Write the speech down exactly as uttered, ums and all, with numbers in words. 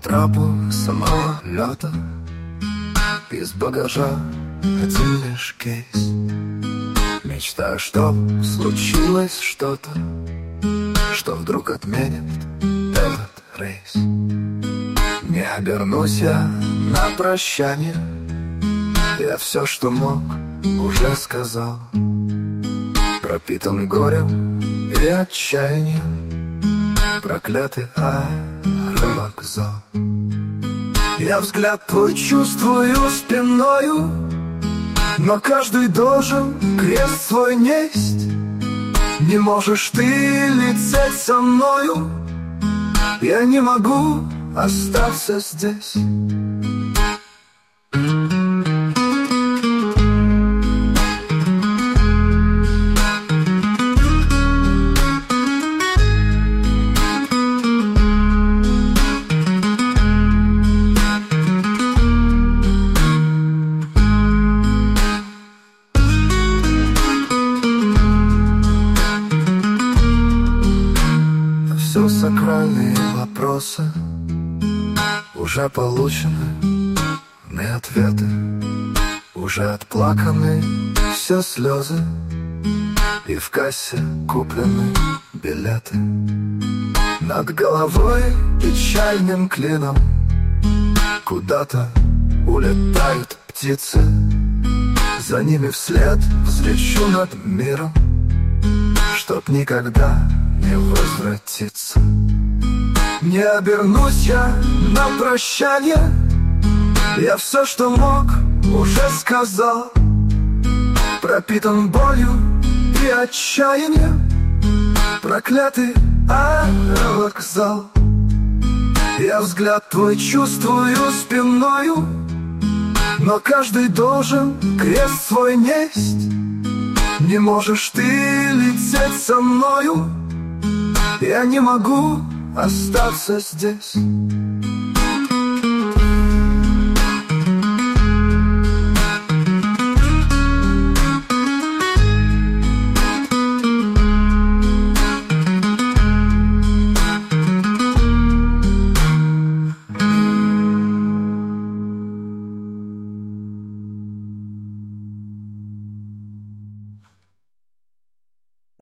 трапу самолета, из багажа один лишь кейс. Мечтаю, чтоб случилось что-то, что вдруг отменит этот рейс. Не обернусь я на прощание, я все, что мог, уже сказал. Пропитан горем и отчаянием, проклятый аэровокзал. Я взгляд твой чувствую спиною, но каждый должен крест свой несть. Не можешь ты лететь со мною, я не могу остаться здесь. Все сакральные вопросы уже получены, не ответы, уже отплаканы все слезы, и в кассе куплены билеты. Над головой печальным клином куда-то улетают птицы, за ними вслед взлечу над миром, чтоб никогда не возвратиться. Не обернусь я на прощание, я все, что мог, уже сказал. Пропитан болью и отчаянием, проклятый аэровокзал. Я взгляд твой чувствую спиною, но каждый должен крест свой несть. Не можешь ты лететь со мною, я не могу остаться здесь.